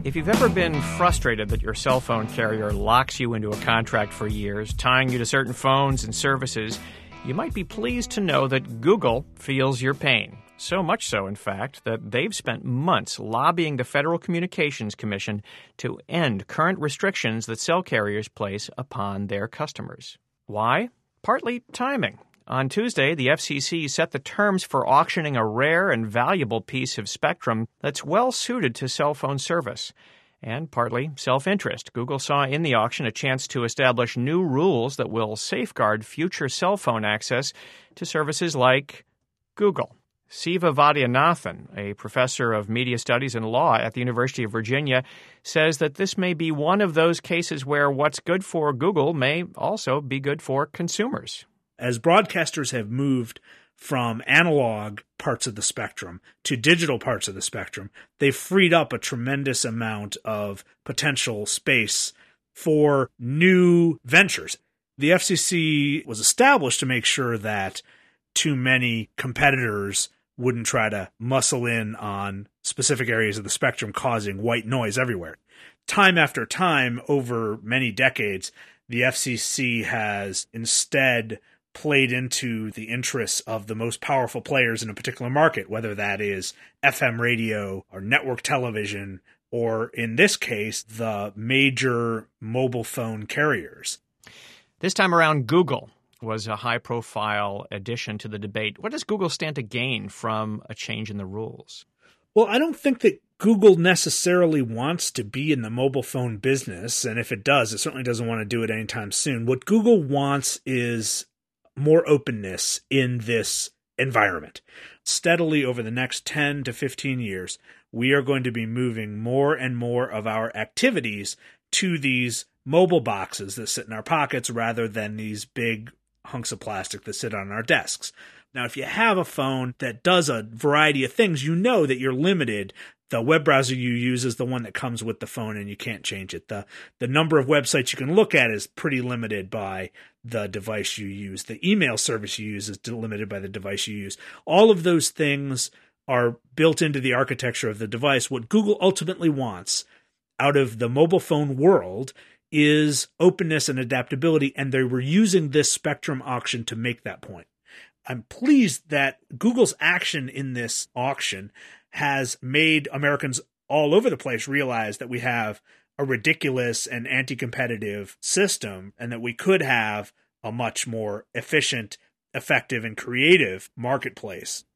If you've ever been frustrated that your cell phone carrier locks you into a contract for years, tying you to certain phones and services, you might be pleased to know that Google feels your pain. So much so, in fact, that they've spent months lobbying the Federal Communications Commission to end current restrictions that cell carriers place upon their customers. Why? Partly timing. On Tuesday, the FCC set the terms for auctioning a rare and valuable piece of spectrum that's well suited to cell phone service. And partly self-interest. Google saw in the auction a chance to establish new rules that will safeguard future cell phone access to services like Google. Siva Vaidyanathan, a professor of media studies and law at the University of Virginia, says that this may be one of those cases where what's good for Google may also be good for consumers. As broadcasters have moved from analog parts of the spectrum to digital parts of the spectrum, they've freed up a tremendous amount of potential space for new ventures. The FCC was established to make sure that too many competitors wouldn't try to muscle in on specific areas of the spectrum, causing white noise everywhere. Time after time, over many decades, the FCC has instead played into the interests of the most powerful players in a particular market, whether that is FM radio or network television, or in this case, the major mobile phone carriers. This time around, Google was a high-profile addition to the debate. What does Google stand to gain from a change in the rules? Well, I don't think that Google necessarily wants to be in the mobile phone business, and if it does, it certainly doesn't want to do it anytime soon. What Google wants is more openness in this environment. Steadily over the next 10 to 15 years, we are going to be moving more and more of our activities to these mobile boxes that sit in our pockets rather than these big hunks of plastic that sit on our desks. Now, if you have a phone that does a variety of things, you know that you're limited. The web browser you use is the one that comes with the phone and you can't change it. The number of websites you can look at is pretty limited by the device you use. The email service you use is limited by the device you use. All of those things are built into the architecture of the device. What Google ultimately wants out of the mobile phone world is openness and adaptability, and they were using this spectrum auction to make that point. I'm pleased that Google's action in this auction has made Americans all over the place realize that we have a ridiculous and anti-competitive system and that we could have a much more efficient, effective, and creative marketplace.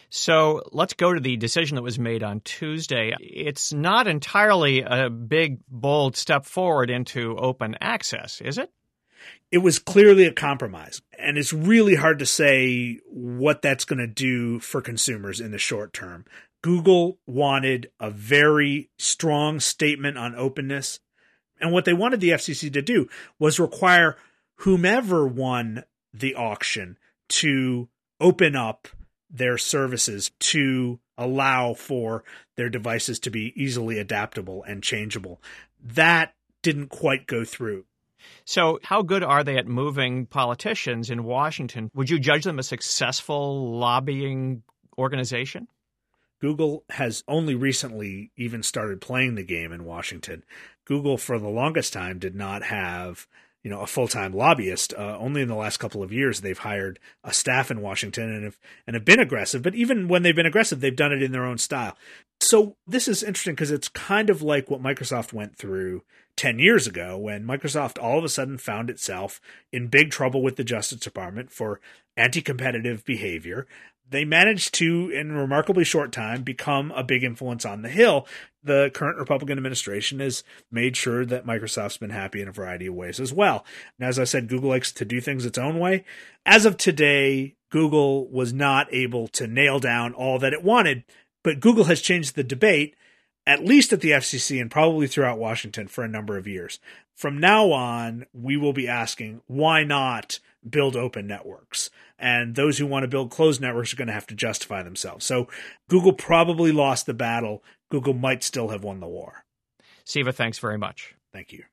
So let's go to the decision that was made on Tuesday. It's not entirely a big, bold step forward into open access, is it? It was clearly a compromise, and it's really hard to say what that's going to do for consumers in the short term. Google wanted a very strong statement on openness, and what they wanted the FCC to do was require whomever won the auction to open up their services to allow for their devices to be easily adaptable and changeable. That didn't quite go through. So how good are they at moving politicians in Washington? Would you judge them a successful lobbying organization? Google has only recently even started playing the game in Washington. Google, for the longest time, did not have a full-time lobbyist. Only in the last couple of years, they've hired a staff in Washington and have been aggressive. But even when they've been aggressive, they've done it in their own style. So this is interesting because it's kind of like what Microsoft went through 10 years ago when Microsoft all of a sudden found itself in big trouble with the Justice Department for anti-competitive behavior. They managed to, in a remarkably short time, become a big influence on the Hill. The current Republican administration has made sure that Microsoft's been happy in a variety of ways as well. And as I said, Google likes to do things its own way. As of today, Google was not able to nail down all that it wanted, but Google has changed the debate, at least at the FCC and probably throughout Washington for a number of years. From now on, we will be asking, why not build open networks? And those who want to build closed networks are going to have to justify themselves. So Google probably lost the battle. Google might still have won the war. Siva, thanks very much. Thank you.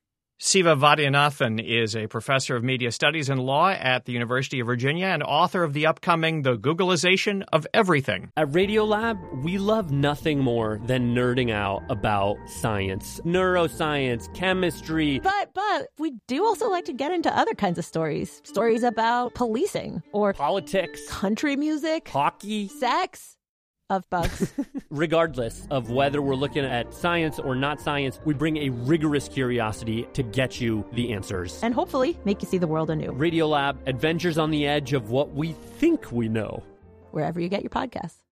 Siva Vaidyanathan is a professor of media studies and law at the University of Virginia and author of the upcoming The Googleization of Everything. At Radiolab, we love nothing more than nerding out about science, neuroscience, chemistry. But we do also like to get into other kinds of stories. Stories about policing or politics, country music, hockey, sex. Of bugs. Regardless of whether we're looking at science or not science, we bring a rigorous curiosity to get you the answers. And hopefully make you see the world anew. Radiolab, adventures on the edge of what we think we know. Wherever you get your podcasts.